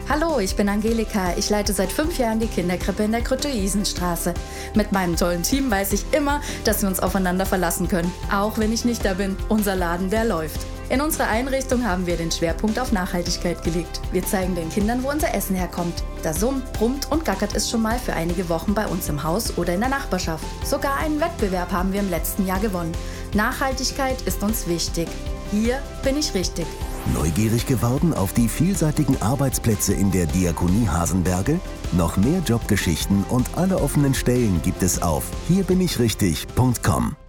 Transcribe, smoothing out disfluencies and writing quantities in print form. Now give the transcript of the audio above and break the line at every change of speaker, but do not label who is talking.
Hallo, ich bin Angelika. Ich leite seit 5 Jahren die Kinderkrippe in der Grütte-Isenstraße. Mit meinem tollen Team weiß ich immer, dass wir uns aufeinander verlassen können. Auch wenn ich nicht da bin, unser Laden, der läuft. In unserer Einrichtung haben wir den Schwerpunkt auf Nachhaltigkeit gelegt. Wir zeigen den Kindern, wo unser Essen herkommt. Da summt, brummt und gackert es schon mal für einige Wochen bei uns im Haus oder in der Nachbarschaft. Sogar einen Wettbewerb haben wir im letzten Jahr gewonnen. Nachhaltigkeit ist uns wichtig. Hier bin ich richtig.
Neugierig geworden auf die vielseitigen Arbeitsplätze in der Diakonie Hasenberge? Noch mehr Jobgeschichten und alle offenen Stellen gibt es auf hierbinichrichtig.com.